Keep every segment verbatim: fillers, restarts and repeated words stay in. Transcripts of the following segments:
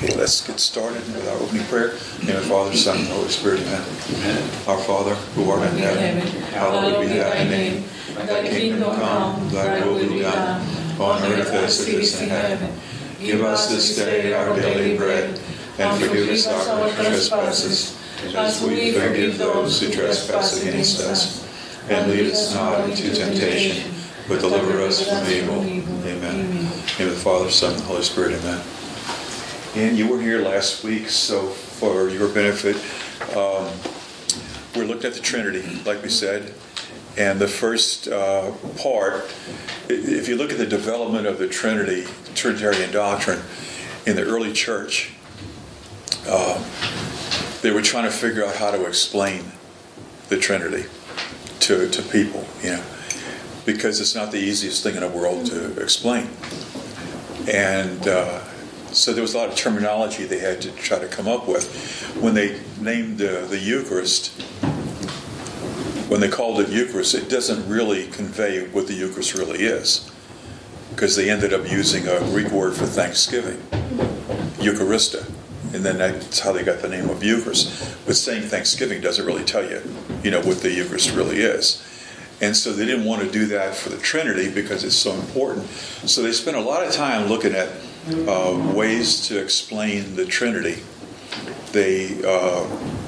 Okay, let's get started with our opening prayer. In the name of the Father, Son, and Holy Spirit, amen. Amen. Our Father, who art in heaven, hallowed be thy name. Thy kingdom come, thy will be done, on earth as it is in heaven. Give us this day our daily bread, and forgive us our trespasses, as we forgive those who trespass against us. And lead us not into temptation, but deliver us from evil. Amen. In the name of the Father, Son, and Holy Spirit, amen. And you were here last week, so for your benefit, um, we looked at the Trinity, like we said. And the first uh, part, if you look at the development of the Trinity, Trinitarian doctrine in the early church, uh, they were trying to figure out how to explain the Trinity to, to people, you know, because it's not the easiest thing in the world to explain. And uh, so there was a lot of terminology they had to try to come up with. When they named uh, the Eucharist, when they called it Eucharist, it doesn't really convey what the Eucharist really is, because they ended up using a Greek word for Thanksgiving, Eucharista, and then that's how they got the name of Eucharist. But saying Thanksgiving doesn't really tell you, you know, what the Eucharist really is. And so they didn't want to do that for the Trinity because it's so important. So they spent a lot of time looking at uh, ways to explain the Trinity. They uh,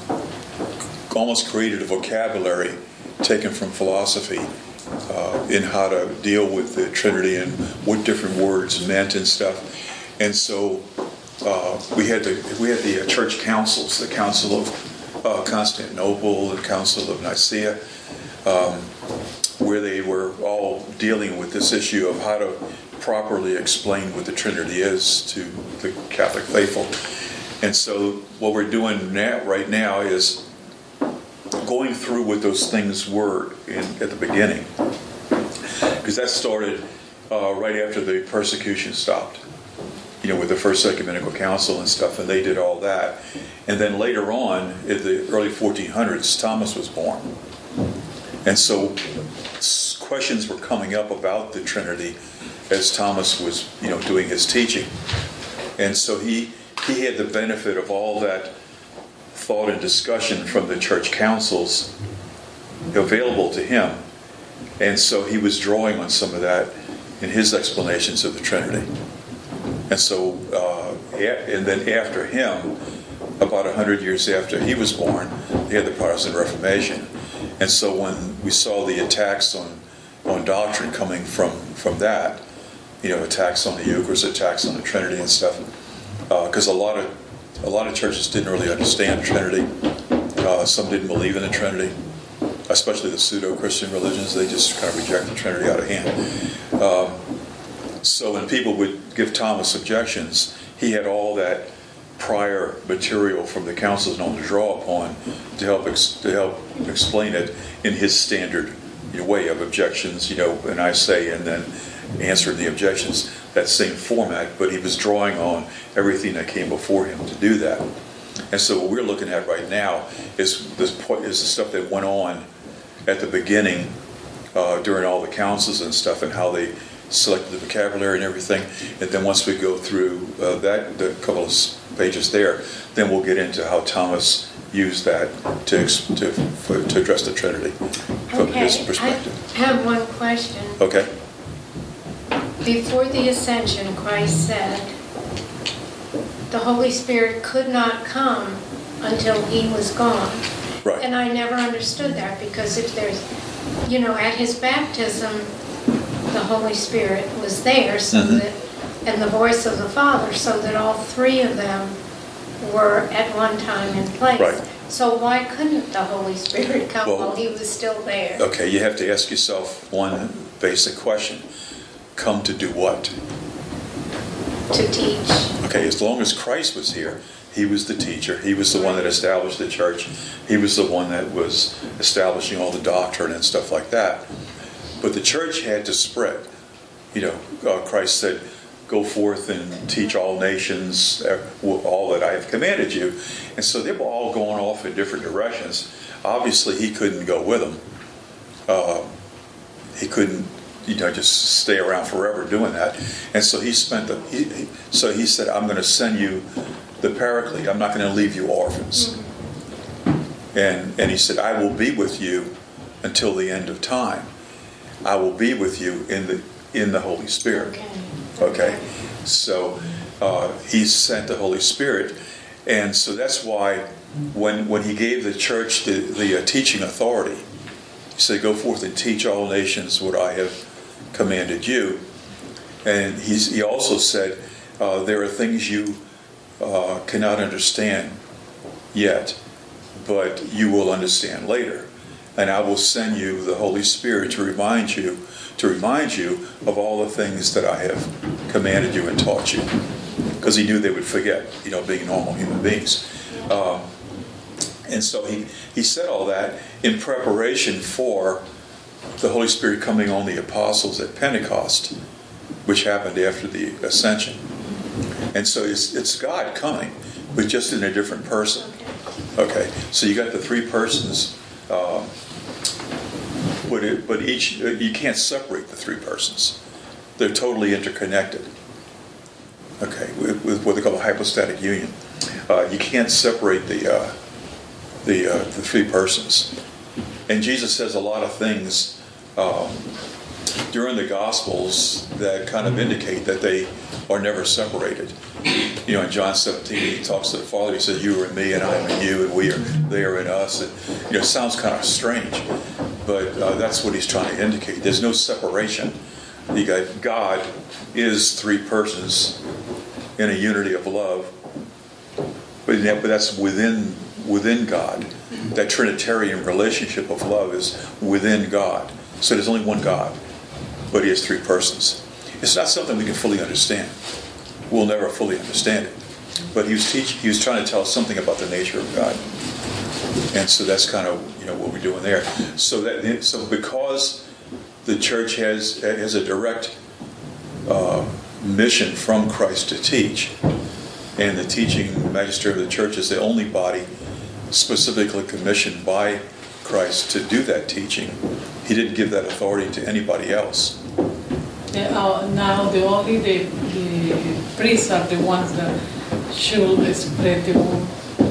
almost created a vocabulary taken from philosophy uh, in how to deal with the Trinity and what different words meant and stuff. And so uh, we had the we had the uh, church councils, the Council of uh, Constantinople, the Council of Nicaea, um, where they were all dealing with this issue of how to properly explain what the Trinity is to the Catholic faithful. And so what we're doing now, right now is going through what those things were in, at the beginning, because that started uh, right after the persecution stopped, you know, with the First Ecumenical Council and stuff, and they did all that. And then later on, in the early fourteen hundreds, Thomas was born. And so questions were coming up about the Trinity as Thomas was, you know, doing his teaching. And so he he had the benefit of all that thought and discussion from the church councils available to him. And so he was drawing on some of that in his explanations of the Trinity. And so, uh, and then after him, about a hundred years after he was born, they had the Protestant Reformation. And so when we saw the attacks on, on doctrine coming from, from that, you know, attacks on the Eucharist, attacks on the Trinity and stuff, because uh, a lot of a lot of churches didn't really understand the Trinity. Uh, some didn't believe in the Trinity, especially the pseudo-Christian religions. They just kind of reject the Trinity out of hand. Um, so when people would give Thomas objections, he had all that prior material from the councils known to draw upon to help ex- to help explain it in his standard, you know, way of objections, you know, and I say, and then answered the objections, that same format, but he was drawing on everything that came before him to do that. And so what we're looking at right now is this is the stuff that went on at the beginning uh, during all the councils and stuff, and how they selected the vocabulary and everything. And then once we go through uh, that, the couple of pages there, then we'll get into how Thomas used that to to, for, to address the Trinity from okay, his perspective. I have one question. Okay. Before the ascension, Christ said the Holy Spirit could not come until he was gone. Right. And I never understood that, because if there's, you know, at his baptism, the Holy Spirit was there, so mm-hmm. that, and the voice of the Father, so that all three of them were at one time in place. Right. So why couldn't the Holy Spirit come well, while he was still there? Okay, you have to ask yourself one basic question. Come to do what? To teach. Okay, as long as Christ was here, he was the teacher. He was the one that established the church. He was the one that was establishing all the doctrine and stuff like that. But the church had to spread. You know, uh, Christ said, go forth and teach all nations all that I have commanded you. And so they were all going off in different directions. Obviously, he couldn't go with them. Uh, he couldn't, you know, just stay around forever doing that. And so he spent the, he, he, so he said, I'm going to send you the Paraclete. I'm not going to leave you orphans. Mm-hmm. And and he said, I will be with you until the end of time. I will be with you in the in the Holy Spirit. Okay. Okay? So uh, he sent the Holy Spirit. And so that's why when when he gave the church the, the uh, teaching authority, he said, go forth and teach all nations what I have commanded you. And he's, he also said, uh, there are things you uh, cannot understand yet, but you will understand later. And I will send you the Holy Spirit to remind you, to remind you of all the things that I have commanded you and taught you. Because he knew they would forget, you know, being normal human beings. Um, and so he, he said all that in preparation for the Holy Spirit coming on the apostles at Pentecost, which happened after the ascension. And so it's, it's God coming, but just in a different person. Okay, so you got the three persons, um, but it, but each you can't separate the three persons. They're totally interconnected. Okay, with, with what they call a hypostatic union. Uh, you can't separate the uh, the uh, the three persons. And Jesus says a lot of things um, during the Gospels that kind of indicate that they are never separated. You know, in John seventeen, he talks to the Father. He says, "You are in me, and I am in you, and we are they are in us." And, you know, it sounds kind of strange, but uh, that's what he's trying to indicate. There's no separation. You got God is three persons in a unity of love, but but that's within within God. That Trinitarian relationship of love is within God. So there's only one God, but he has three persons. It's not something we can fully understand. We'll never fully understand it. But he was teaching. He was trying to tell us something about the nature of God, and so that's kind of you know what we're doing there. So that so because the church has has a direct uh, mission from Christ to teach, and the teaching magisterium of the church is the only body specifically commissioned by Christ to do that teaching. He didn't give that authority to anybody else. Yeah, uh, now the only the, the priests are the ones that should spread the word,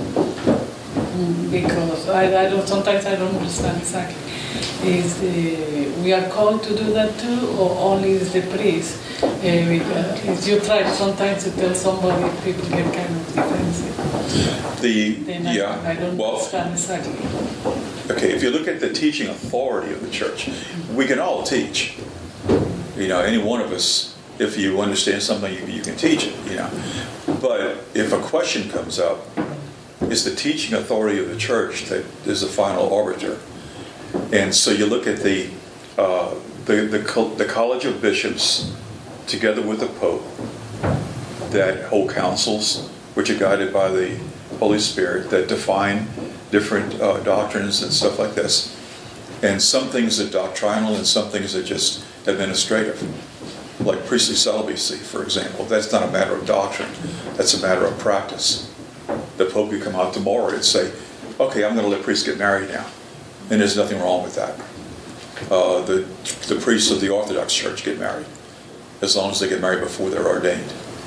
because I, I don't sometimes I don't understand exactly. Is the, we are called to do that too, or only is the priest? Uh, if you try sometimes to tell somebody, people get kind of defensive. The then I, yeah, I don't well, understand exactly. Okay, if you look at the teaching authority of the church, we can all teach. You know, any one of us, if you understand something, you, you can teach it. You know, but if a question comes up, it's the teaching authority of the church that is the final arbiter. And so you look at the uh, the, the the College of Bishops, together with the Pope, that hold councils, which are guided by the Holy Spirit, that define different uh, doctrines and stuff like this. And some things are doctrinal, and some things are just administrative, like priestly celibacy, for example. That's not a matter of doctrine; that's a matter of practice. The Pope could come out tomorrow and say, "Okay, I'm going to let priests get married now." And there's nothing wrong with that. Uh, the the priests of the Orthodox Church get married, as long as they get married before they're ordained.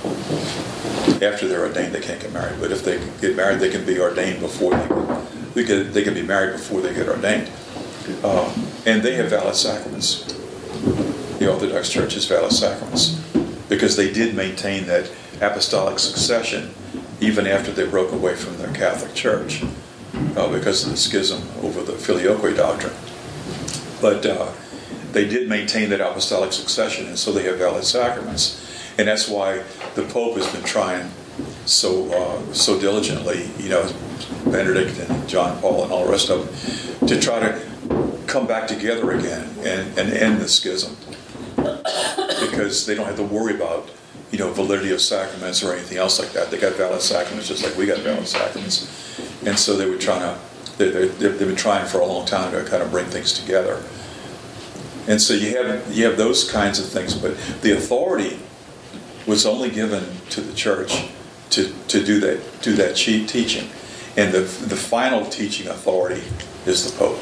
After they're ordained, they can't get married. But if they get married, they can be ordained before they get, they, get, they can be married before they get ordained. Uh, and they have valid sacraments. The Orthodox Church has valid sacraments because they did maintain that apostolic succession even after they broke away from the Catholic Church. Uh, because of the schism over the Filioque doctrine. But uh, they did maintain that apostolic succession, and so they have valid sacraments. And that's why the Pope has been trying so uh, so diligently, you know, Benedict and John Paul and all the rest of them, to try to come back together again and, and end the schism. Because they don't have to worry about, you know, validity of sacraments or anything else like that. They got valid sacraments just like we got valid sacraments. And so they were trying to, they, they, they've been trying for a long time to kind of bring things together. And so you have you have those kinds of things, but the authority was only given to the church to, to do that do that cheap teaching, and the the final teaching authority is the Pope.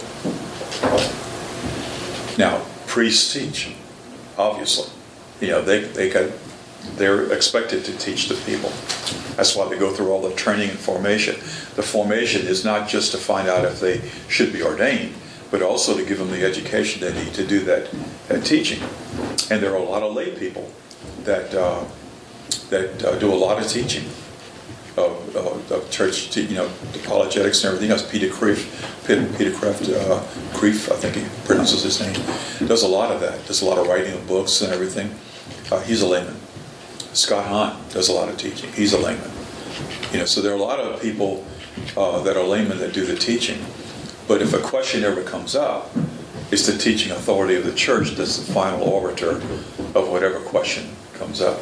Now priests teach, obviously, you know they they got they're expected to teach the people. That's why they go through all the training and formation. The formation is not just to find out if they should be ordained, but also to give them the education they need to do that, that teaching. And there are a lot of lay people that uh, that uh, do a lot of teaching of, of, of church, te- you know, apologetics and everything else. Peter Kreeft, Peter, Peter Kreeft, uh, Kreeft, I think he pronounces his name, does a lot of that. Does a lot of writing of books and everything. Uh, he's a layman. Scott Hahn does a lot of teaching. He's a layman. You know, so there are a lot of people uh, that are laymen that do the teaching. But if a question ever comes up, it's the teaching authority of the church that's the final arbiter of whatever question comes up.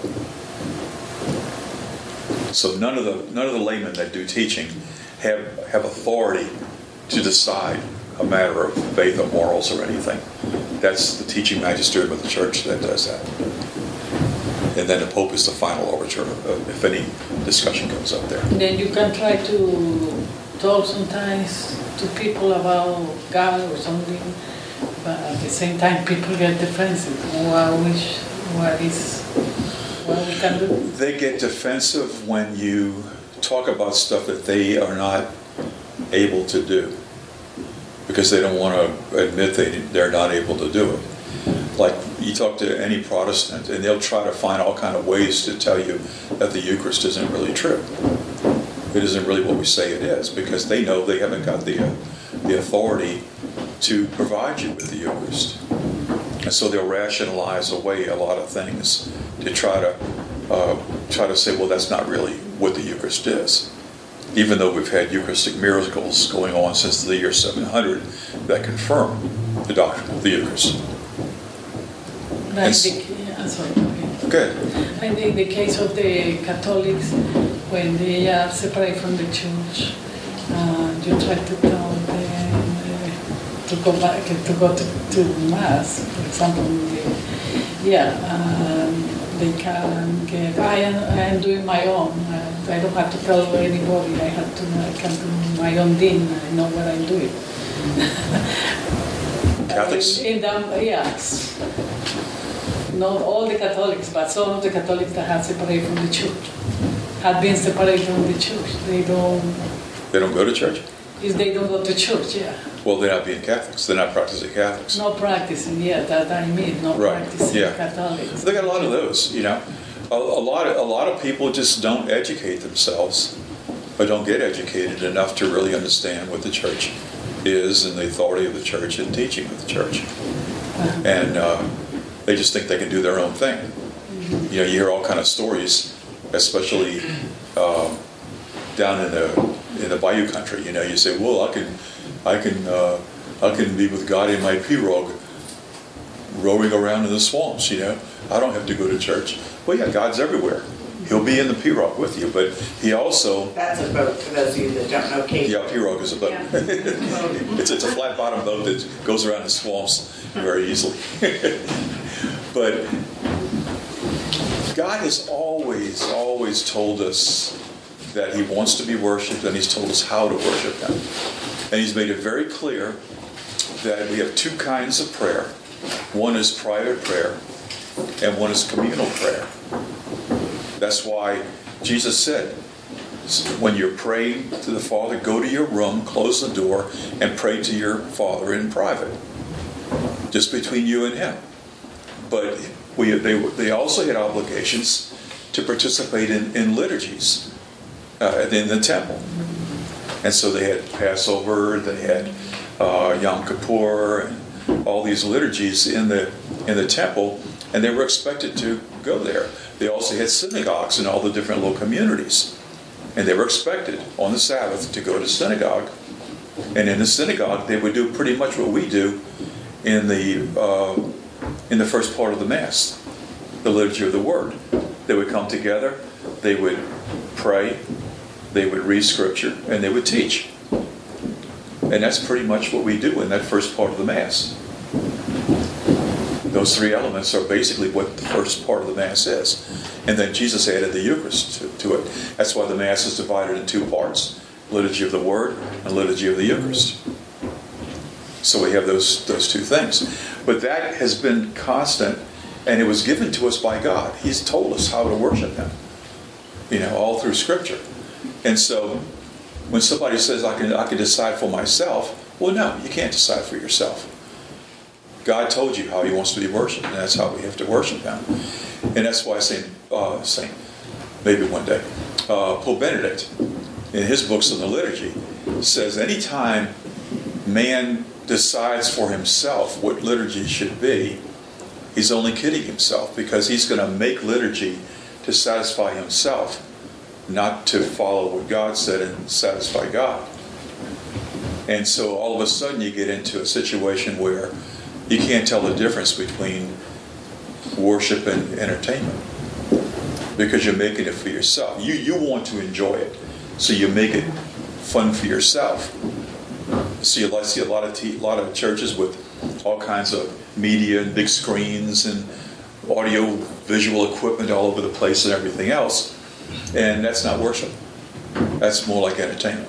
So none of the none of the laymen that do teaching have have authority to decide a matter of faith or morals or anything. That's the teaching magisterium of the church that does that. And then the Pope is the final arbiter if any discussion comes up there. Then you can try to talk sometimes to people about God or something, but at the same time people get defensive. What, which, what is what we can do? They get defensive when you talk about stuff that they are not able to do because they don't want to admit they, they're not able to do it. Like you talk to any Protestant and they'll try to find all kind of ways to tell you that the Eucharist isn't really true. It isn't really what we say it is because they know they haven't got the uh, the authority to provide you with the Eucharist. And so they'll rationalize away a lot of things to try to uh, try to say, well, that's not really what the Eucharist is. Even though we've had Eucharistic miracles going on since the year seven hundred that confirm the doctrine of the Eucharist. Like the, yeah, sorry, okay. Good. And in the case of the Catholics, when they are separated from the church, uh, you try to tell them uh, to go back, to go to, to Mass, for example. The, yeah, um, they can get, I am, I am doing my own. Uh, I don't have to tell anybody. I have to, I can do my own thing. I know what I'm doing. Catholics? In, in the, yes. Not all the Catholics, but some of the Catholics that have separated from the church, have been separated from the church. They don't... They don't go to church? Is they don't go to church, yeah. Well, they're not being Catholics. They're not practicing Catholics. Not practicing, yeah, that I mean, not right. practicing yeah. Catholics. They got a lot of those, you know. A, a lot of a lot of people just don't educate themselves, or don't get educated enough to really understand what the church is and the authority of the church and teaching of the church. Uh-huh. And uh, they just think they can do their own thing. Mm-hmm. You know, you hear all kind of stories, especially uh, down in the in the Bayou country. You know, you say, "Well, I can, I can, uh, I can be with God in my pirogue, rowing around in the swamps." You know, I don't have to go to church. Well, yeah, God's everywhere. He'll be in the pirogue with you, but He also... That's a boat, for those of you that don't know Cape. Yeah, pirogue is a boat. Yeah. it's, it's a flat-bottom boat that goes around the swamps very easily. But God has always, always told us that He wants to be worshipped, and He's told us how to worship Him. And He's made it very clear that we have two kinds of prayer. One is private prayer, and one is communal prayer. That's why Jesus said, when you're praying to the Father, go to your room, close the door, and pray to your Father in private, just between you and Him. But we, they, they also had obligations to participate in, in liturgies uh, in the temple. And so they had Passover, they had uh, Yom Kippur, and all these liturgies in the in the temple, and they were expected to go there. They also had synagogues in all the different little communities. And they were expected on the Sabbath to go to synagogue. And in the synagogue, they would do pretty much what we do in the uh, in the first part of the Mass, the liturgy of the Word. They would come together, they would pray, they would read Scripture, and they would teach. And that's pretty much what we do in that first part of the Mass. Those three elements are basically what the first part of the Mass is. And then Jesus added the Eucharist to, to it. That's why the Mass is divided in two parts, liturgy of the Word and liturgy of the Eucharist. So we have those those two things. But that has been constant And it was given to us by God. He's told us how to worship Him, you know, all through Scripture. And so when somebody says, I can, I can decide for myself, well, no, you can't decide for yourself. God told you how He wants to be worshipped, and that's how we have to worship Him. And that's why Saint, uh, Saint maybe one day, uh, Pope Benedict, in his books on the liturgy, says anytime man decides for himself what liturgy should be, he's only kidding himself, because he's going to make liturgy to satisfy himself, not to follow what God said and satisfy God. And so all of a sudden you get into a situation where you can't tell the difference between worship and entertainment, because you're making it for yourself. You you want to enjoy it, so you make it fun for yourself. So you see a lot of t- lot of churches with all kinds of media and big screens and audio visual equipment all over the place and everything else, and that's not worship. That's more like entertainment,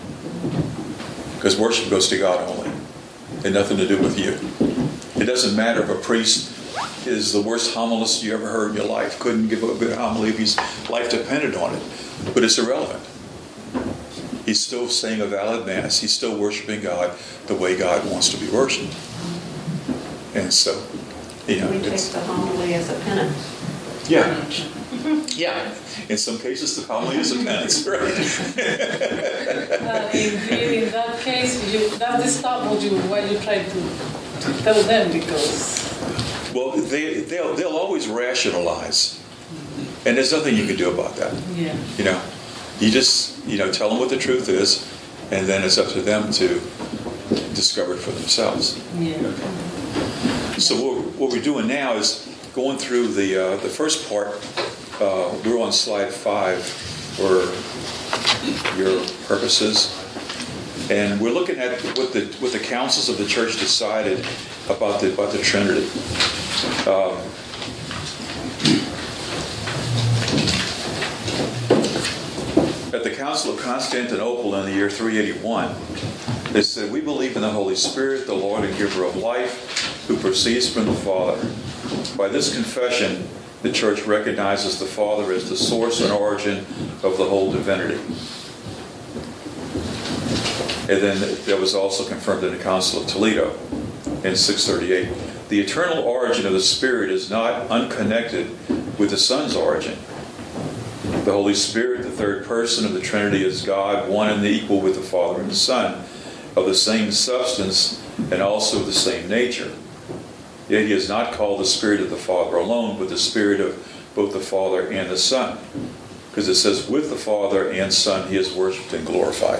because worship goes to God only, and nothing to do with you. It doesn't matter if a priest is the worst homilist you ever heard in your life, couldn't give a good homily if his life depended on it, but it's irrelevant. He's still saying a valid mass. He's still worshiping God the way God wants to be worshipped. And so, you know, we take it's, the homily as a penance. yeah, yeah. In some cases, the homily is a penance, right? Uh, in, in that case, you, that disturbs you when you try to tell them, because Well, they they'll they'll always rationalize, and there's nothing you can do about that. yeah. You know, you just you know tell them what the truth is, and then it's up to them to discover it for themselves. Yeah. So what, what we're doing now is going through the uh, the first part. Uh, we're on slide five for your purposes, and we're looking at what the what the councils of the church decided about the about the Trinity. Um, at the Council of Constantinople in the year three eighty-one, they said, "We believe in the Holy Spirit, the Lord and giver of life, who proceeds from the Father. By this confession, the Church recognizes the Father as the source and origin of the whole divinity." And then that was also confirmed in the Council of Toledo in six thirty-eight. The eternal origin of the Spirit is not unconnected with the Son's origin. The Holy Spirit, the third person of the Trinity, is God, one and equal with the Father and the Son, of the same substance and also of the same nature. Yet He is not called the Spirit of the Father alone, but the Spirit of both the Father and the Son. Because it says, with the Father and Son He is worshipped and glorified.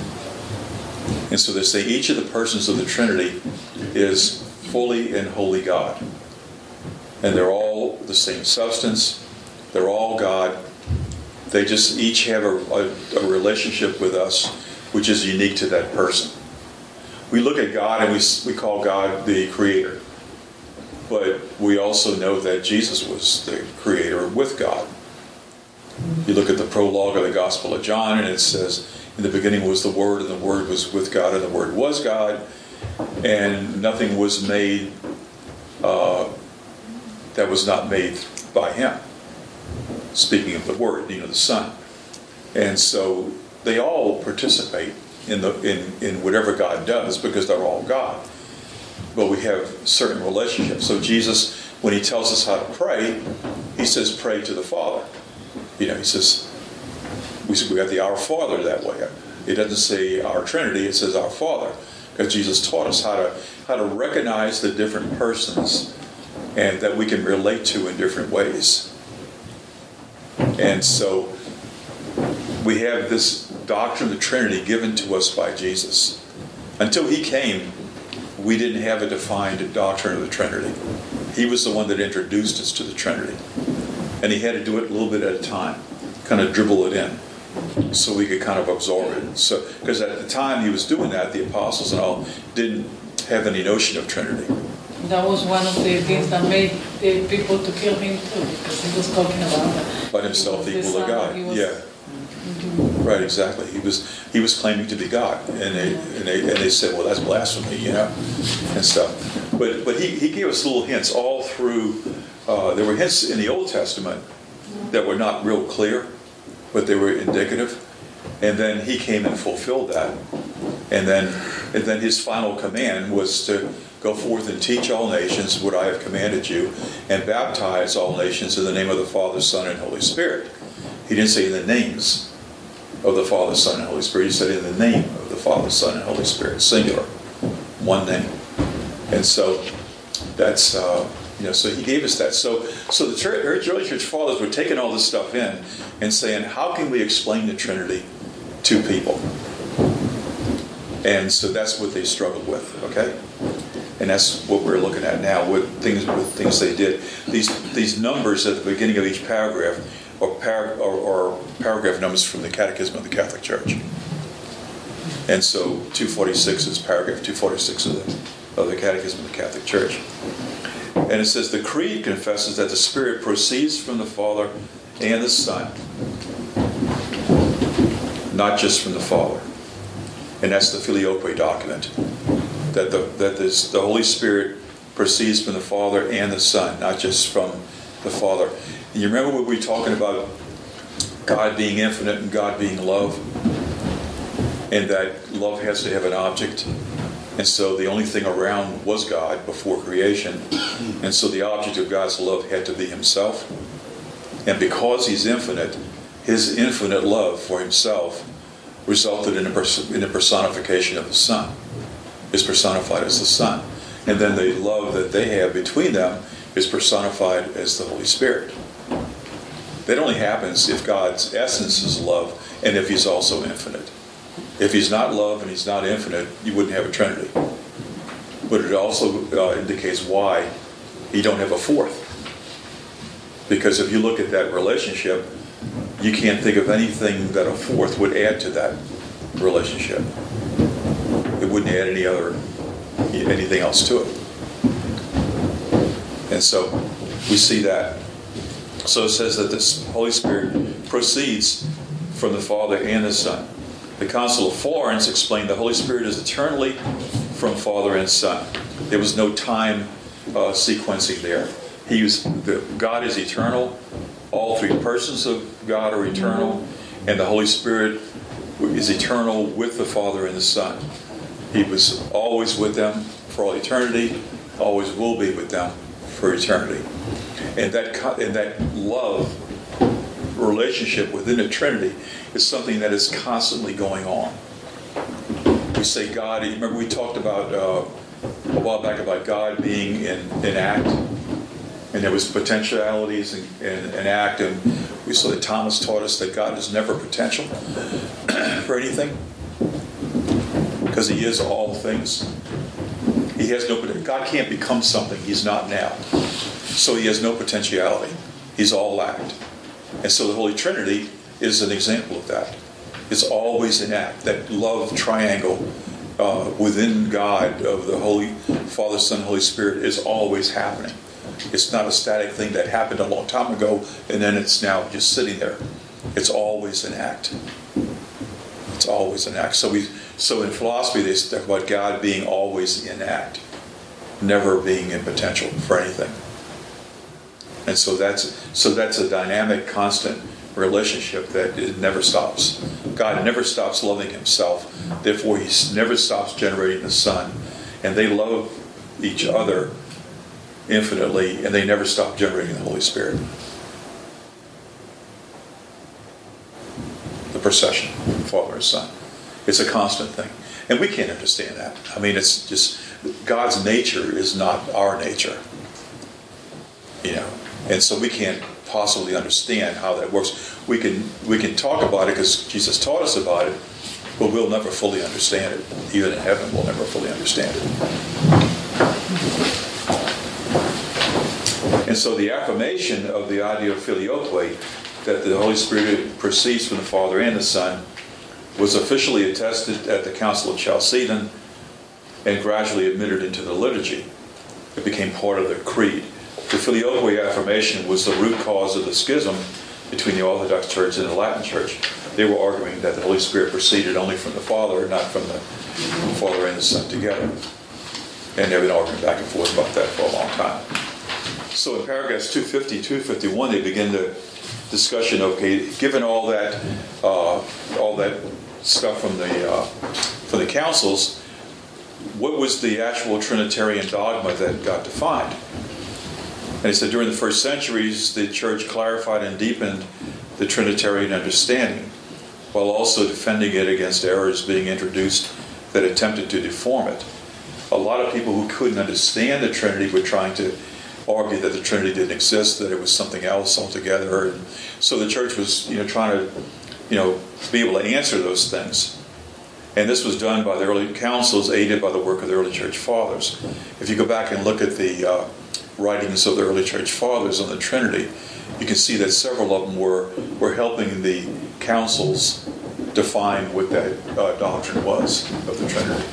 And so they say each of the persons of the Trinity is fully and wholly God. And they're all the same substance. They're all God. They just each have a, a, a relationship with us which is unique to that person. We look at God and we, we call God the Creator. But we also know that Jesus was the Creator with God. You look at the prologue of the Gospel of John, and it says, in the beginning was the Word, and the Word was with God, and the Word was God, and nothing was made uh, that was not made by Him. Speaking of the Word, you know, the Son. And so they all participate in the in, in whatever God does, because they're all God. But we have certain relationships. So Jesus, when He tells us how to pray, He says, pray to the Father. You know, He says, we we got the Our Father that way. It doesn't say our Trinity, it says our Father. Because Jesus taught us how to how to recognize the different persons and that we can relate to in different ways. And so we have this doctrine of the Trinity given to us by Jesus. Until He came, we didn't have a defined doctrine of the Trinity. He was the one that introduced us to the Trinity. And He had to do it a little bit at a time, kind of dribble it in, so we could kind of absorb it. So, because at the time He was doing that, the apostles and all didn't have any notion of Trinity. That was one of the things that made the people to kill Him too, because He was talking about that. But Himself equal to God. Was, yeah. Mm-hmm. Right, exactly. He was he was claiming to be God, and they and they and they said, well, that's blasphemy, you know, and stuff. But but he, he gave us little hints all through uh, there were hints in the Old Testament that were not real clear, but they were indicative. And then he came and fulfilled that. And then, and then his final command was to go forth and teach all nations what I have commanded you, and baptize all nations in the name of the Father, Son, and Holy Spirit. He didn't say in the names of the Father, Son, and Holy Spirit. He said in the name of the Father, Son, and Holy Spirit. Singular. One name. And so that's, uh, you know, so he gave us that. So so the church, early church fathers were taking all this stuff in and saying, how can we explain the Trinity to people? And so that's what they struggled with, okay? And that's what we're looking at now with things with things they did. These these numbers at the beginning of each paragraph are, par- or, or paragraph numbers from the Catechism of the Catholic Church. And so two forty-six is paragraph two forty-six of the, of the Catechism of the Catholic Church. And it says, the Creed confesses that the Spirit proceeds from the Father and the Son, not just from the Father. And that's the Filioque document. That the that this, the Holy Spirit proceeds from the Father and the Son, not just from the Father. And you remember when we were talking about God being infinite and God being love? And that love has to have an object. And so the only thing around was God before creation. And so the object of God's love had to be himself. And because he's infinite, his infinite love for himself resulted in a, pers- in a personification of the Son. Is personified as the Son. And then the love that they have between them is personified as the Holy Spirit. That only happens if God's essence is love and if he's also infinite. If he's not love and he's not infinite, you wouldn't have a Trinity. But it also uh, indicates why you don't have a fourth. Because if you look at that relationship, you can't think of anything that a fourth would add to that relationship. It wouldn't add any other, anything else to it. And so we see that. So it says that the Holy Spirit proceeds from the Father and the Son. The Council of Florence explained the Holy Spirit is eternally from Father and Son. There was no time uh, sequencing there. He was, the, God is eternal. All three persons of God are eternal. And the Holy Spirit is eternal with the Father and the Son. He was always with them for all eternity, always will be with them for eternity. And that and that love relationship within the Trinity is something that is constantly going on. We say God, remember we talked about uh, a while back about God being in, in act, and there was potentialities in, in, in act, and we saw that Thomas taught us that God is never potential for anything, because he is all things. He has no potential. God can't become something he's not now. So he has no potentiality. He's all act. And so the Holy Trinity is an example of that. It's always in act. That love triangle uh, within God of the Holy Father, Son, Holy Spirit is always happening. It's not a static thing that happened a long time ago and then it's now just sitting there. It's always in act. It's always in act. So we, so in philosophy they talk about God being always in act, never being in potential for anything. And so that's so that's a dynamic, constant relationship that it never stops. God never stops loving himself. Therefore, he never stops generating the Son. And they love each other infinitely, and they never stop generating the Holy Spirit. The procession, Father and Son. It's a constant thing. And we can't understand that. I mean, it's just, God's nature is not our nature. You know, and so we can't possibly understand how that works. We can we can talk about it because Jesus taught us about it, but we'll never fully understand it. Even in heaven, we'll never fully understand it. And so the affirmation of the idea of filioque, that the Holy Spirit proceeds from the Father and the Son, was officially attested at the Council of Chalcedon and gradually admitted into the liturgy. It became part of the creed. The filioque affirmation was the root cause of the schism between the Orthodox Church and the Latin Church. They were arguing that the Holy Spirit proceeded only from the Father, not from the Father and the Son together. And they've been arguing back and forth about that for a long time. So in paragraphs two fifty, two fifty-one, they begin the discussion of, okay, given all that, uh, all that stuff from the uh, from the councils, what was the actual Trinitarian dogma that got defined? And he said during the first centuries, the church clarified and deepened the Trinitarian understanding, while also defending it against errors being introduced that attempted to deform it. A lot of people who couldn't understand the Trinity were trying to argue that the Trinity didn't exist, that it was something else altogether. And so the church was, you know, trying to, you know, be able to answer those things. And this was done by the early councils, aided by the work of the early church fathers. If you go back and look at the uh, writings of the early church fathers on the Trinity, you can see that several of them were, were helping the councils define what that uh, doctrine was of the Trinity.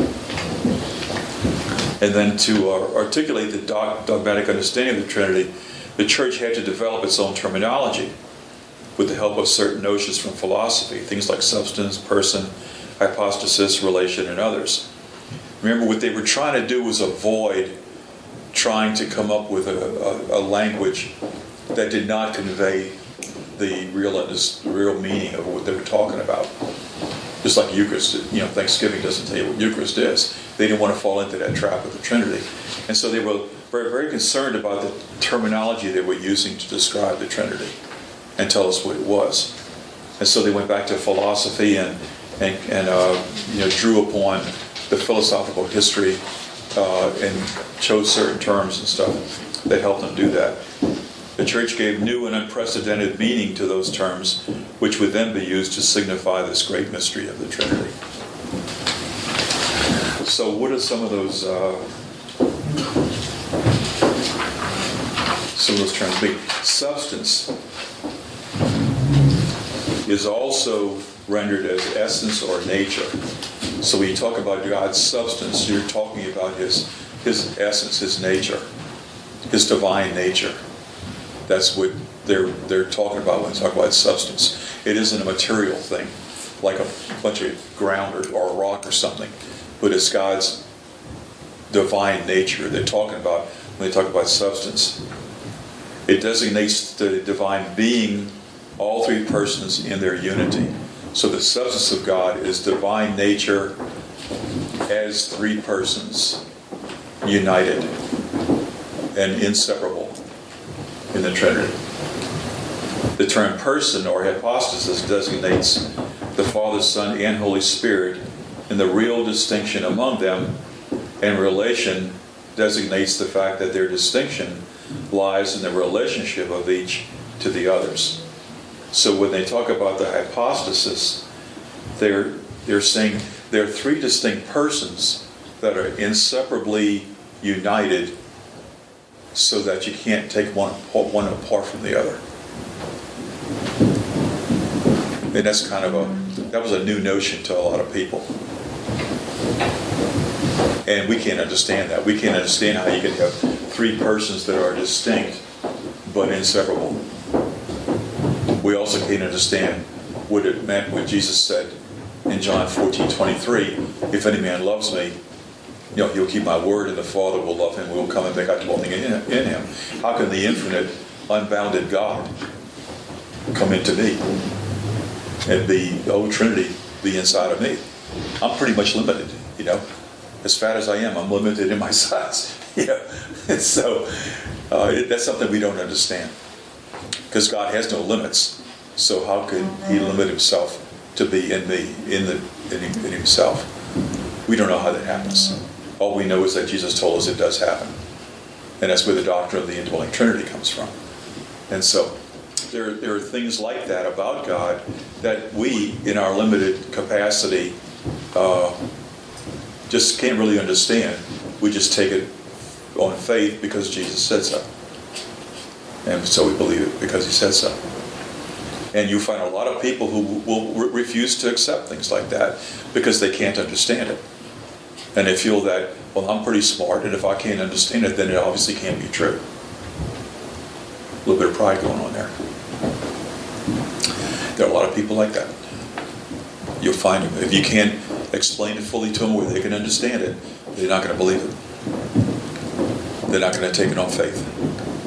And then to uh, articulate the dog, dogmatic understanding of the Trinity, the church had to develop its own terminology with the help of certain notions from philosophy, things like substance, person, hypostasis, relation, and others. Remember, what they were trying to do was avoid trying to come up with a, a, a language that did not convey the real, the real meaning of what they were talking about. Just like Eucharist, you know, Thanksgiving doesn't tell you what Eucharist is. They didn't want to fall into that trap of the Trinity. And so they were very, very concerned about the terminology they were using to describe the Trinity and tell us what it was. And so they went back to philosophy and, and, and uh, you know, drew upon the philosophical history uh, and chose certain terms and stuff that helped them do that. The church gave new and unprecedented meaning to those terms, which would then be used to signify this great mystery of the Trinity. So what are some of those uh, some of those terms mean? Substance is also rendered as essence or nature. So when you talk about God's substance, you're talking about his his essence, his nature, his divine nature. That's what they're they're talking about when they talk about substance. It isn't a material thing, like a bunch of ground or, or a rock or something, but it's God's divine nature they're talking about when they talk about substance. It designates the divine being, all three persons in their unity. So the substance of God is divine nature as three persons, united and inseparable in the Trinity. The term person or hypostasis designates the Father, Son, and Holy Spirit, and the real distinction among them, and relation designates the fact that their distinction lies in the relationship of each to the others. So when they talk about the hypostasis, they're they're saying there are three distinct persons that are inseparably united, so that you can't take one one apart from the other. And that's kind of a that was a new notion to a lot of people. And we can't understand that. We can't understand how you can have three persons that are distinct but inseparable. We also can't understand what it meant when Jesus said in John fourteen twenty-three, if any man loves me, you know, he'll keep my word, and the Father will love him. We will come and make our dwelling in, in him. How can the infinite, unbounded God come into me and be, the whole Trinity, be inside of me? I'm pretty much limited, you know. As fat as I am, I'm limited in my size. You know, and so uh, it, that's something we don't understand, because God has no limits. So how could He limit Himself to be in me, in the in, in Himself? We don't know how that happens. All we know is that Jesus told us it does happen, and that's where the doctrine of the indwelling Trinity comes from. And so there there are things like that about God that we, in our limited capacity, uh, just can't really understand. We just take it on faith because Jesus said so. And so we believe it because He said so. And you find a lot of people who will re- refuse to accept things like that because they can't understand it. And they feel that, well, I'm pretty smart, and if I can't understand it, then it obviously can't be true. A little bit of pride going on there. There are a lot of people like that. You'll find them. If you can't explain it fully to them where they can understand it, they're not going to believe it. They're not going to take it on faith.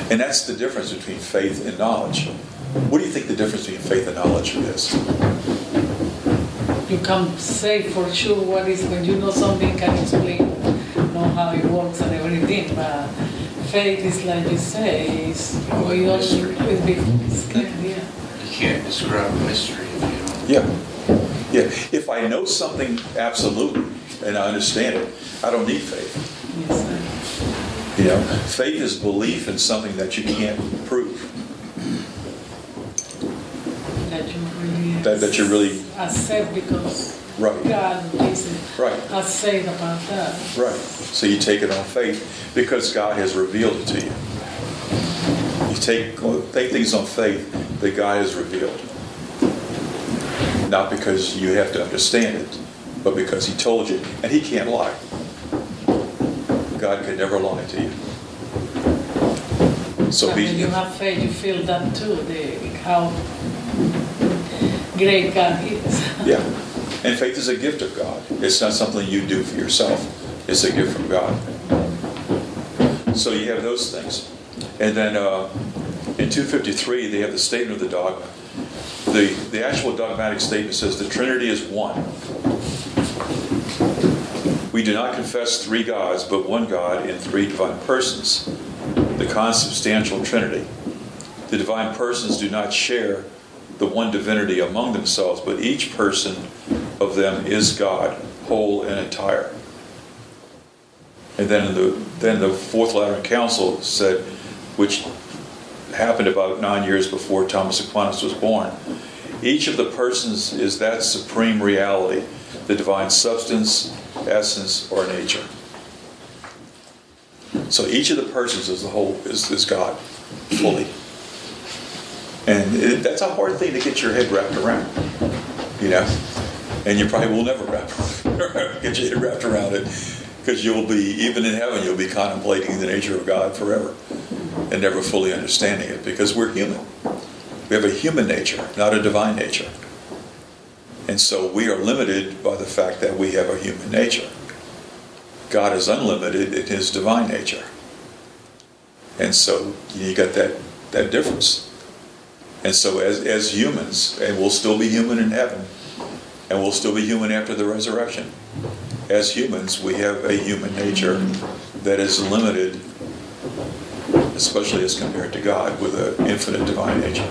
And that's the difference between faith and knowledge. What do you think the difference between faith and knowledge is? You can say for sure what is, when you know something, can explain, know how it works and everything, but faith is like you say, is we don't, it's kind of, yeah. You can't describe a mystery if you don't. Yeah. Yeah. If I know something absolutely and I understand it, I don't need faith. Yes, sir. You know, faith is belief in something that you can't prove. That you really That, that you really accept because right. God is Right. has said about that. Right. So you take it on faith because God has revealed it to you. You take take things on faith that God has revealed. Not because you have to understand it, but because He told you. And He can't lie. God can never lie to you. So But be, when you have faith, you feel that too, the, how great God is. yeah. And faith is a gift of God. It's not something you do for yourself. It's a gift from God. So you have those things. And then uh, in two fifty-three, they have the statement of the dogma. The, the actual dogmatic statement says the Trinity is one. We do not confess three gods, but one God in three divine persons, the consubstantial Trinity. The divine persons do not share the one divinity among themselves, but each person of them is God, whole and entire. And then the then the Fourth Lateran Council said, which happened about nine years before Thomas Aquinas was born, each of the persons is that supreme reality, the divine substance, essence, or nature. So each of the persons as a whole is, is God, fully. And it, that's a hard thing to get your head wrapped around, you know. And you probably will never wrap get your head wrapped around it, because you'll be, even in heaven, you'll be contemplating the nature of God forever and never fully understanding it, because we're human. We have a human nature, not a divine nature. And so we are limited by the fact that we have a human nature. God is unlimited in His divine nature. And so you got that, that difference. And so as, as humans, and we'll still be human in heaven, and we'll still be human after the resurrection. As humans, we have a human nature that is limited, especially as compared to God, with an infinite divine nature.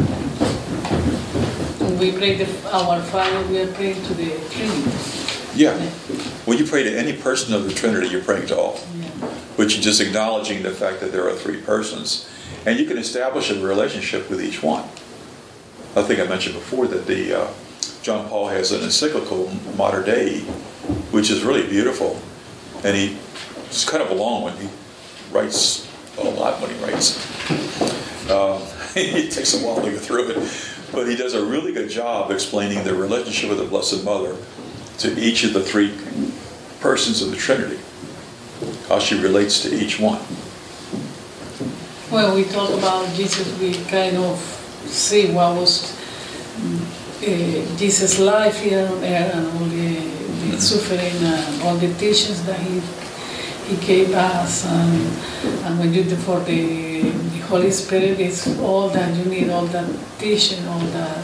We pray the, our Father, we are praying to the Trinity. Yeah. When you pray to any person of the Trinity, you're praying to all. Yeah. But you're just acknowledging the fact that there are three persons. And you can establish a relationship with each one. I think I mentioned before that the uh, John Paul has an encyclical, Mater Dei, which is really beautiful. And he, it's kind of a long one. He writes a lot when he writes. Uh, it takes a while to go through it. But he does a really good job explaining the relationship of the Blessed Mother to each of the three persons of the Trinity, how she relates to each one. When we talk about Jesus, we kind of see what was uh, Jesus' life here on earth, and all the, the suffering and all the teachings that he he gave us. And, and when you do for the, the Holy Spirit, it's all that you need, all that teaching, all that.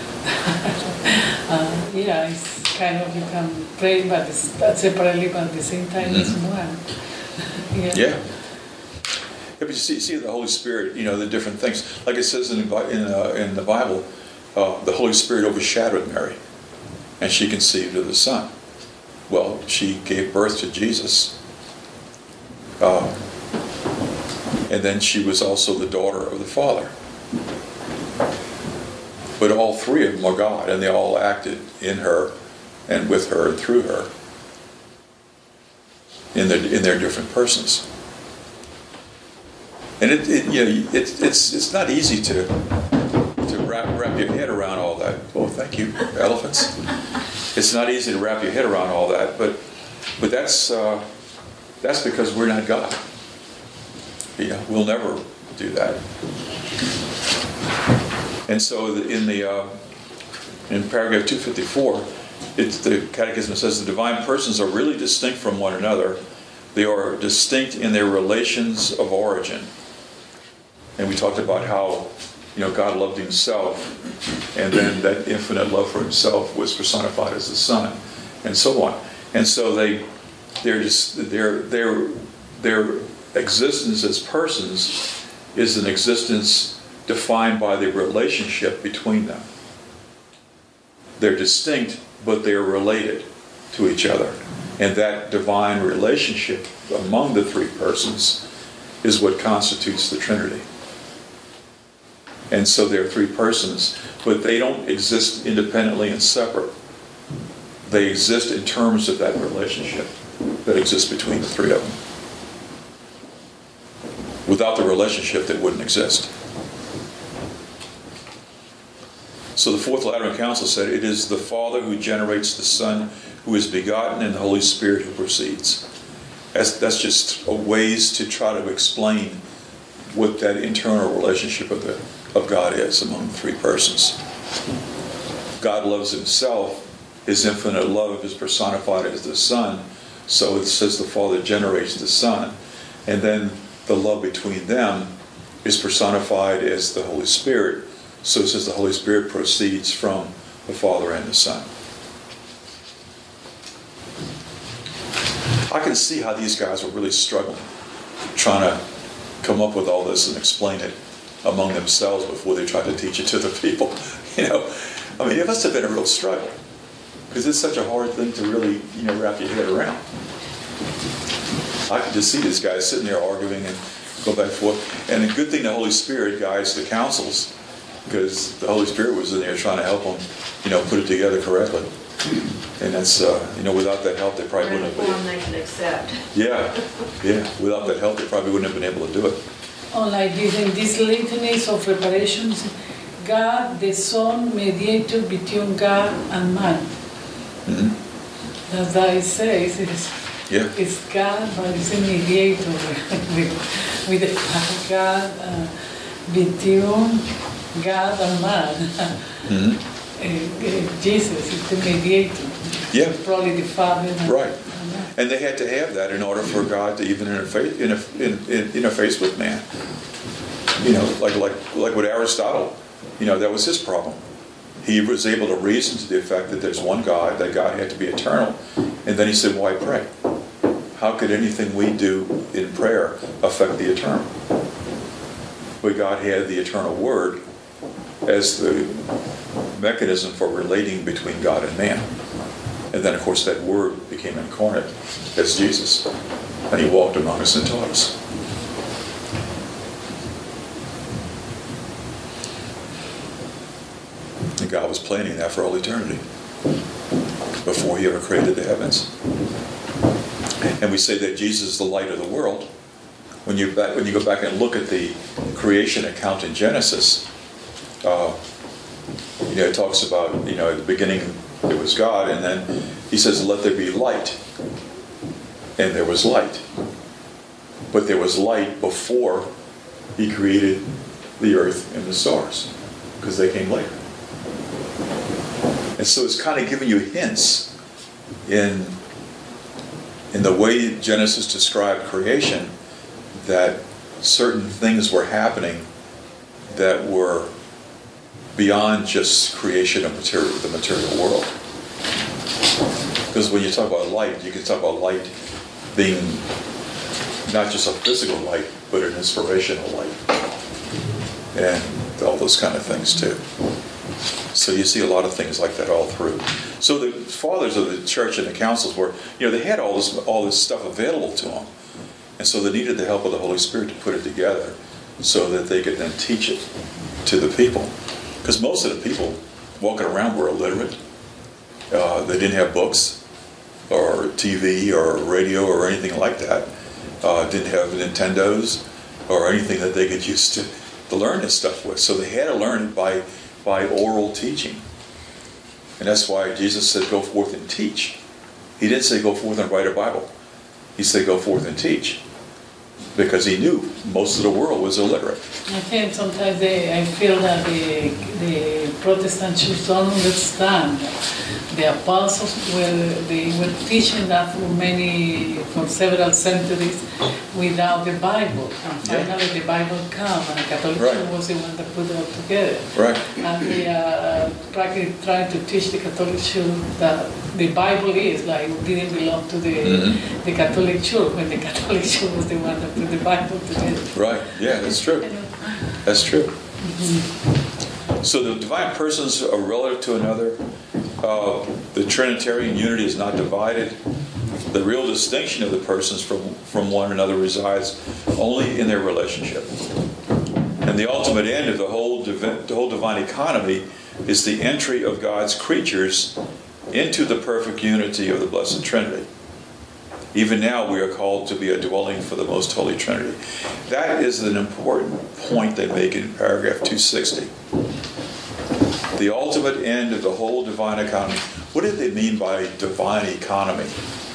uh, yeah, it's kind of, you can pray, but it's separately, but at the same time, it's one. yeah. Yeah. Yeah, but you see, see the Holy Spirit, you know, the different things. Like it says in the, in, uh, in the Bible, uh, the Holy Spirit overshadowed Mary, and she conceived of the Son. Well, she gave birth to Jesus. Uh, and then she was also the daughter of the Father. But all three of them are God, and they all acted in her, and with her, and through her, in their in their different persons. And it, it you know it's it's it's not easy to to wrap wrap your head around all that. Oh, thank you, elephants. It's not easy to wrap your head around all that, but but that's uh, that's because we're not God. You know, we'll never do that. And so in the uh, in paragraph two fifty-four, it's the Catechism says the divine persons are really distinct from one another. They are distinct in their relations of origin. And we talked about how, you know, God loved himself, and then that infinite love for himself was personified as the Son, and so on. And so they, they're just, their their their existence as persons is an existence defined by the relationship between them. They're distinct, but they're related to each other. And that divine relationship among the three persons is what constitutes the Trinity. And so there are three persons, but they don't exist independently and separate. They exist in terms of that relationship that exists between the three of them. Without the relationship, they wouldn't exist. So the Fourth Lateran Council said, it is the Father who generates the Son, who is begotten, and the Holy Spirit who proceeds. That's, that's just a ways to try to explain what that internal relationship of, the, of God is among the three persons. God loves himself. His infinite love is personified as the Son. So it says the Father generates the Son. And then the love between them is personified as the Holy Spirit. So it says the Holy Spirit proceeds from the Father and the Son. I can see how these guys were really struggling, trying to come up with all this and explain it among themselves before they tried to teach it to the people. You know, I mean, it must have been a real struggle, because it's such a hard thing to really, you know, wrap your head around. I could just see these guys sitting there arguing and go back and forth. And the good thing the Holy Spirit guides the councils, because the Holy Spirit was in there trying to help them, you know, put it together correctly. And that's, uh, you know, without that help, they probably wouldn't have form been. they can accept. Yeah, yeah. Without that help, they probably wouldn't have been able to do it. Oh, like this, in these litanies of reparations, God, the Son, mediator between God and man. Mm-hmm. That's what it says. It's, Yeah. it's God, but it's a mediator with, with the God uh, between God and man. Mm-hmm. Uh, uh, Jesus is the mediator. Yeah. Probably the Father. And, Right. and man. And they had to have that in order for God to even interface, interf- in, in, interface with man. You know, like like like with Aristotle, you know, that was his problem. He was able to reason to the effect that there's one God, that God had to be eternal. And then he said, why pray? How could anything we do in prayer affect the eternal? But God had the eternal Word as the mechanism for relating between God and man. And then, of course, that Word became incarnate as Jesus. And he walked among us and taught us. And God was planning that for all eternity, before he ever created the heavens. And we say that Jesus is the light of the world. When you back, when you go back and look at the creation account in Genesis, uh, you know, it talks about, you know, at the beginning it was God, and then he says, let there be light. And there was light. But there was light before he created the earth and the stars, because they came later. And so it's kind of giving you hints in, in the way Genesis described creation, that certain things were happening that were beyond just creation of material, the material world. Because when you talk about light, you can talk about light being not just a physical light, but an inspirational light. And all those kind of things too. So you see a lot of things like that all through. So the fathers of the church and the councils were, you know, they had all this all this stuff available to them. And so they needed the help of the Holy Spirit to put it together so that they could then teach it to the people. Because most of the people walking around were illiterate. Uh, they didn't have books or T V or radio or anything like that. Uh, didn't have Nintendos or anything that they could use to, to learn this stuff with. So they had to learn it by, by oral teaching. And that's why Jesus said, go forth and teach. He didn't say go forth and write a Bible. He said go forth and teach. Because he knew most of the world was illiterate. I think sometimes they, I feel that the, the Protestant church don't understand. The apostles were they were teaching that for many, for several centuries, without the Bible. And Yeah. finally the Bible came, and the Catholic Right. Church was the one that put it all together. Right. And we are practically trying to teach the Catholic Church that the Bible is like didn't belong to the Mhm. the Catholic Church, when the Catholic Church was the one that put the Bible together. Right. Yeah, that's true. That's true. So the divine persons are relative to another. Uh, the Trinitarian unity is not divided. The real distinction of the persons from, from one another resides only in their relationship. And the ultimate end of the whole, divi- the whole divine economy is the entry of God's creatures into the perfect unity of the Blessed Trinity. Even now we are called to be a dwelling for the Most Holy Trinity. That is an important point they make in paragraph two sixty. The ultimate end of the whole divine economy. What did they mean by divine economy?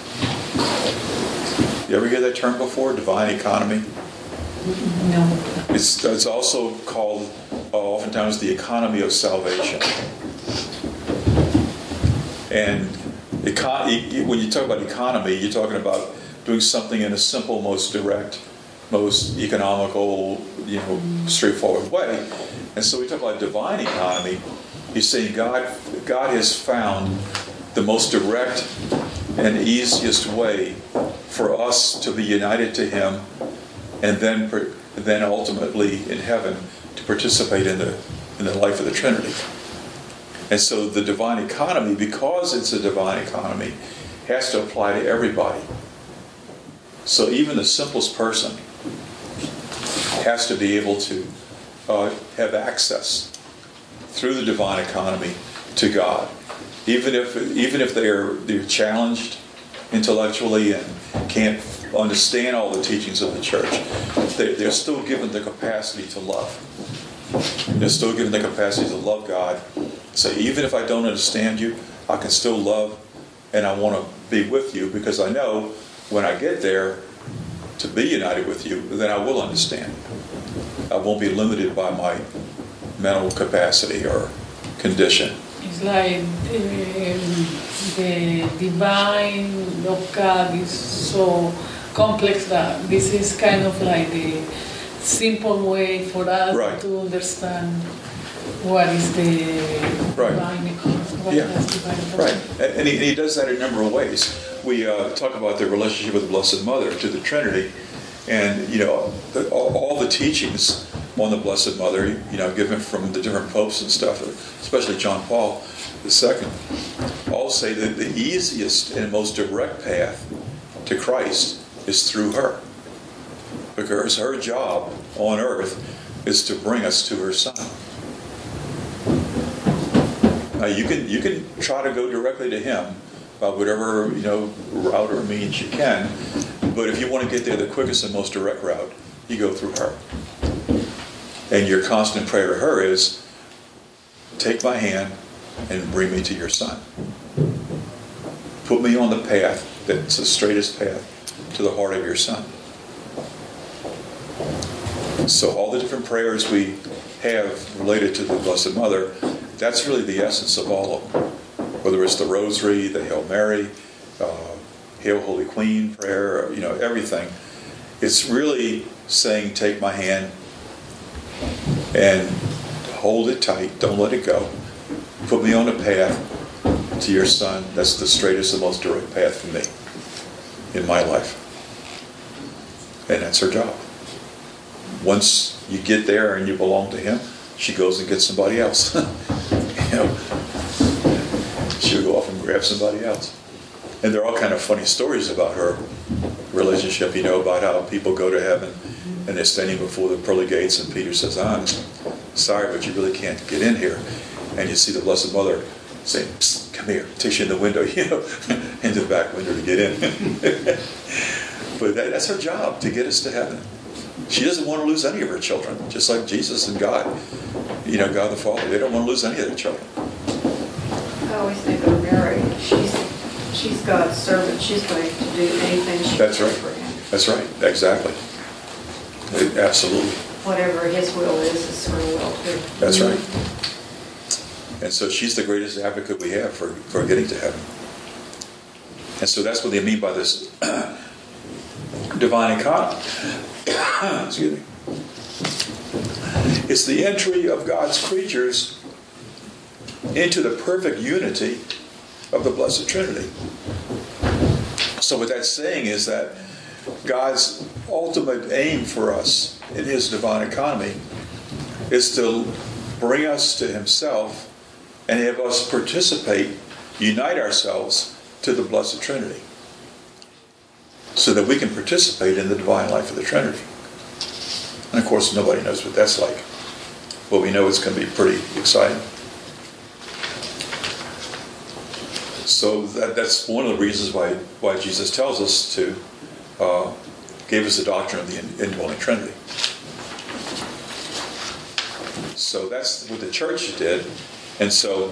You ever hear that term before, divine economy? No. It's, it's also called uh, oftentimes the economy of salvation. And econ- e- when you talk about economy, you're talking about doing something in a simple, most direct, most economical, you know, straightforward way. And so we talk about divine economy. He's saying God, God has found the most direct and easiest way for us to be united to Him, and then, then ultimately in heaven to participate in the in the life of the Trinity. And so the divine economy, because it's a divine economy, has to apply to everybody. So even the simplest person has to be able to uh, have access through the divine economy to God, even if even if they're they're challenged intellectually and can't understand all the teachings of the church, they, they're still given the capacity to love. They're still given the capacity to love God. So even if I don't understand you, I can still love, and I want to be with you, because I know when I get there to be united with you, then I will understand. I won't be limited by my mental capacity or condition. It's like um, the divine of God is so complex that this is kind of like the simple way for us Right. to understand what is the Right. divine economy. What Yeah. is divine economy. Right, and he, and he does that in a number of ways. We uh, talk about the relationship with the Blessed Mother to the Trinity, and you know the, all, all the teachings on the Blessed Mother, you know, given from the different popes and stuff, especially John Paul the Second, all say that the easiest and most direct path to Christ is through her, because her job on earth is to bring us to her Son. Now you can you can try to go directly to Him by whatever, you know, route or means you can, but if you want to get there the quickest and most direct route, you go through her. And your constant prayer to her is, take my hand and bring me to your Son. Put me on the path that's the straightest path to the heart of your Son. So all the different prayers we have related to the Blessed Mother, that's really the essence of all of them. Whether it's the Rosary, the Hail Mary, uh, Hail Holy Queen prayer, you know, everything. It's really saying, take my hand and hold it tight. Don't let it go. Put me on a path to your Son. That's the straightest and most direct path for me in my life. And that's her job. Once you get there and you belong to Him, she goes and gets somebody else. You know, she'll go off and grab somebody else. And there are all kind of funny stories about her relationship, you know, about how people go to heaven and they're standing before the pearly gates, and Peter says, I'm sorry, but you really can't get in here. And you see the Blessed Mother saying, psst, come here, takes you in the window, you know, into the back window to get in. But that, that's her job, to get us to heaven. She doesn't want to lose any of her children, just like Jesus and God. You know, God the Father, they don't want to lose any of their children. I always think of Mary. She's she's God's servant. She's going to do anything she That's can right. for Him. That's right, exactly. It- absolutely. Whatever His will is, is her will too. That's right. And so she's the greatest advocate we have for, for getting to heaven. And so that's what they mean by this divine economy. Excuse me. It's the entry of God's creatures into the perfect unity of the Blessed Trinity. So what that's saying is that God's ultimate aim for us in His divine economy is to bring us to Himself and have us participate, unite ourselves to the Blessed Trinity, so that we can participate in the divine life of the Trinity. And of course, nobody knows what that's like. But we know it's going to be pretty exciting. So that, that's one of the reasons why, why Jesus tells us to, uh, gave us the doctrine of the indwelling Trinity. So that's what the church did. And so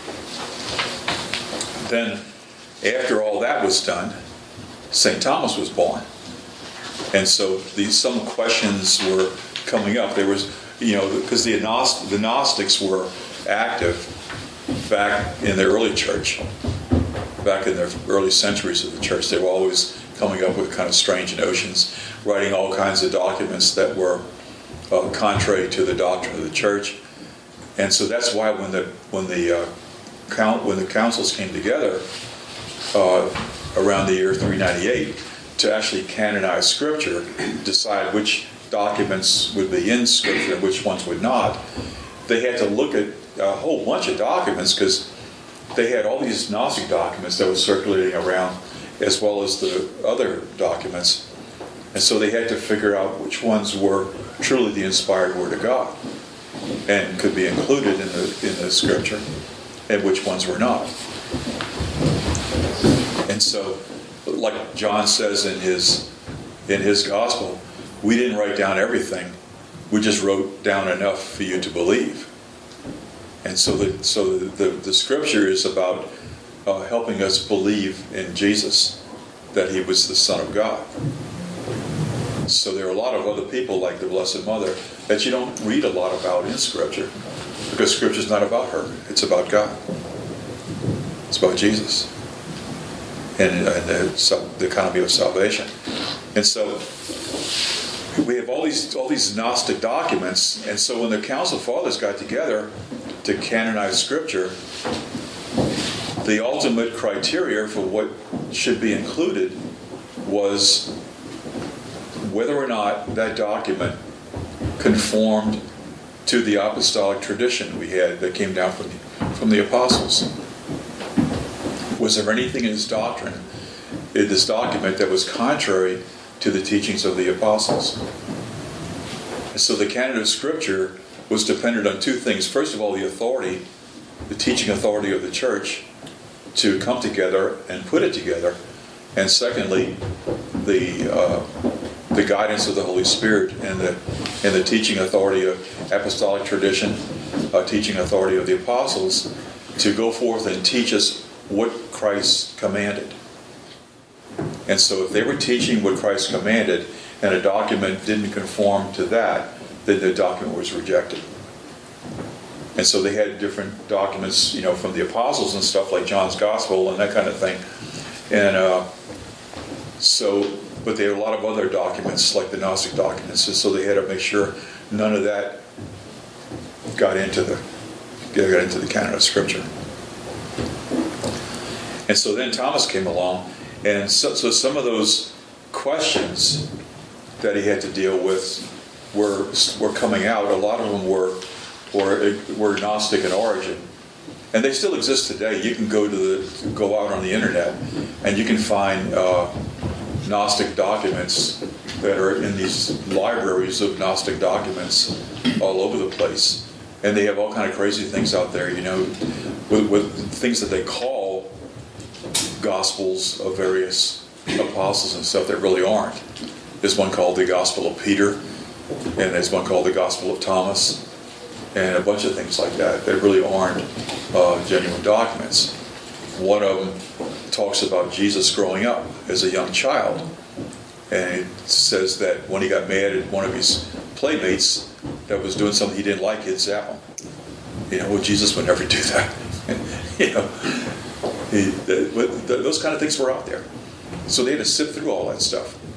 then after all that was done, Saint Thomas was born. And so these some questions were coming up. There was, you know, because the Gnost- the Gnostics were active back in the early church, back in the early centuries of the church. They were always coming up with kind of strange notions, writing all kinds of documents that were uh, contrary to the doctrine of the church. And so that's why when the when the uh, count when the councils came together uh, around the year three ninety-eight to actually canonize Scripture, decide which documents would be in Scripture and which ones would not, they had to look at a whole bunch of documents because they had all these Gnostic documents that were circulating around, as well as the other documents, and so they had to figure out which ones were truly the inspired Word of God and could be included in the in the Scripture, and which ones were not. And so, like John says in his in his gospel, we didn't write down everything; we just wrote down enough for you to believe. And so, the so the the, the Scripture is about uh, helping us believe in Jesus, that He was the Son of God. So there are a lot of other people like the Blessed Mother that you don't read a lot about in Scripture, because Scripture is not about her; it's about God. It's about Jesus and, and the, the economy of salvation. And so we have all these all these Gnostic documents, and so when the Council Fathers got together to canonize Scripture, the ultimate criteria for what should be included was whether or not that document conformed to the apostolic tradition we had that came down from the, from the apostles. Was there anything in this doctrine, in this document, that was contrary to the teachings of the apostles? And so the canon of Scripture was dependent on two things. First of all, the authority, the teaching authority of the church to come together and put it together. And secondly, the uh, the guidance of the Holy Spirit and the and the teaching authority of apostolic tradition, uh, teaching authority of the apostles, to go forth and teach us what Christ commanded. And so if they were teaching what Christ commanded and a document didn't conform to that, then the document was rejected. And so they had different documents, you know, from the apostles and stuff like John's Gospel and that kind of thing. And uh, so, but they had a lot of other documents like the Gnostic documents, and so they had to make sure none of that got into the got into the canon of Scripture. And so then Thomas came along, and so, so some of those questions that he had to deal with were were coming out. A lot of them were were were Gnostic in origin, and they still exist today. You can go to the go out on the internet, and you can find uh, Gnostic documents that are in these libraries of Gnostic documents all over the place, and they have all kind of crazy things out there. You know, with, with things that they call Gospels of various apostles and stuff that really aren't. There's one called the Gospel of Peter, and there's one called the Gospel of Thomas, and a bunch of things like that that really aren't uh, genuine documents. One of them talks about Jesus growing up as a young child, and it says that when he got mad at one of his playmates that was doing something he didn't like, he'd zap him. You know, well, Jesus would never do that. you know, he, the, the, those kind of things were out there. So they had to sift through all that stuff.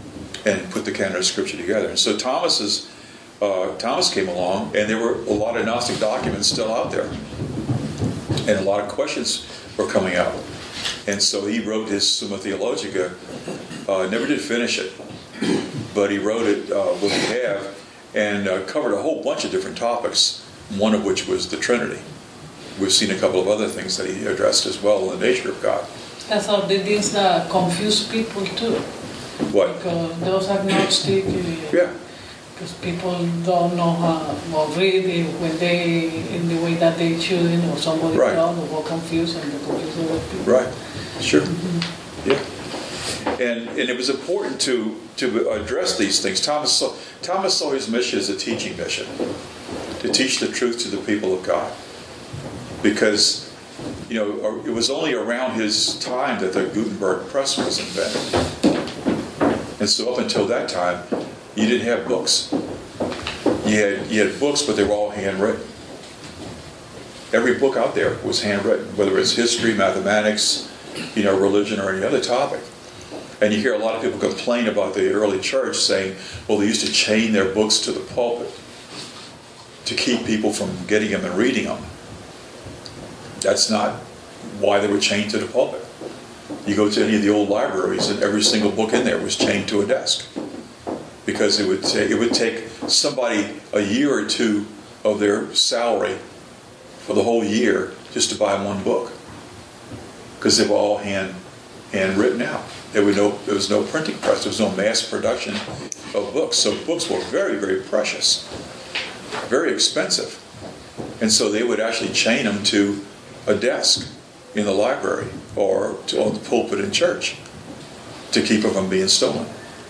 and put the canon of Scripture together. And so Thomas's uh, Thomas came along, and there were a lot of Gnostic documents still out there, and a lot of questions were coming out. And so he wrote his Summa Theologica. Uh, never did finish it, but he wrote it, uh, what we have, and uh, covered a whole bunch of different topics, one of which was the Trinity. We've seen a couple of other things that he addressed as well in the nature of God. That's how the things that confuse people too. What? Because those agnostic, uh, Yeah. because people don't know how or read it when they in the way that they shouldn't, or somebody Right. wrong or confused and they confuse other people. Right. Sure. Yeah. And and it was important to to address these things. Thomas saw, Thomas saw his mission as a teaching mission, to teach the truth to the people of God. Because, you know, it was only around his time that the Gutenberg press was invented. And so up until that time, you didn't have books. You had, you had books, but they were all handwritten. Every book out there was handwritten, whether it's history, mathematics, you know, religion, or any other topic. And you hear a lot of people complain about the early church saying, well, they used to chain their books to the pulpit to keep people from getting them and reading them. That's not why they were chained to the pulpit. You go to any of the old libraries, and every single book in there was chained to a desk, because it would take, it would take somebody a year or two of their salary for the whole year just to buy one book, because they were all hand handwritten out. There were no there was no printing press. There was no mass production of books. So books were very, very precious, very expensive, and so they would actually chain them to a desk in the library or to, on the pulpit in church to keep them from being stolen.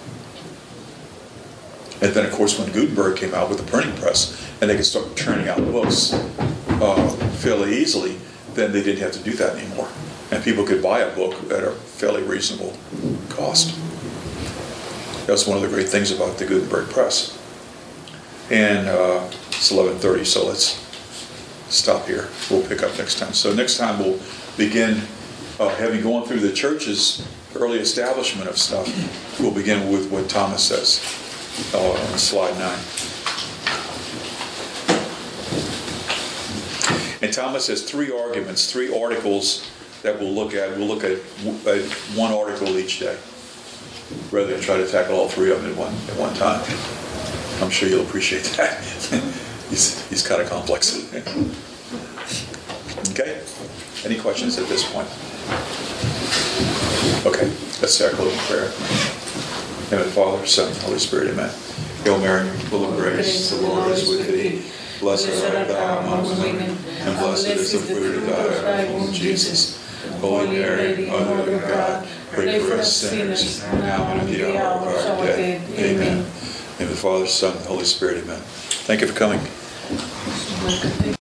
And then, of course, when Gutenberg came out with the printing press and they could start turning out books uh, fairly easily, then they didn't have to do that anymore. And people could buy a book at a fairly reasonable cost. That's one of the great things about the Gutenberg press. And uh, it's eleven thirty, so let's stop here. We'll pick up next time. So next time we'll begin, uh, having gone through the church's early establishment of stuff, we'll begin with what Thomas says uh, on slide nine. And Thomas has three arguments, three articles that we'll look at. We'll look at, at one article each day, rather than try to tackle all three of them at one at one time. I'm sure you'll appreciate that. he's he's kind of complex. Okay? Any questions at this point? Okay, let's say our closing prayer. In the name of the Father, Son, and Holy Spirit, amen. Hail Mary, full of grace, the Lord is with thee. Blessed art thou among women, and blessed is the fruit of thy womb, Jesus. Holy Mary, Mother of God, pray for us sinners, now and at the hour of our death. Amen. In the name of the Father, Son, and Holy Spirit, amen. Thank you for coming.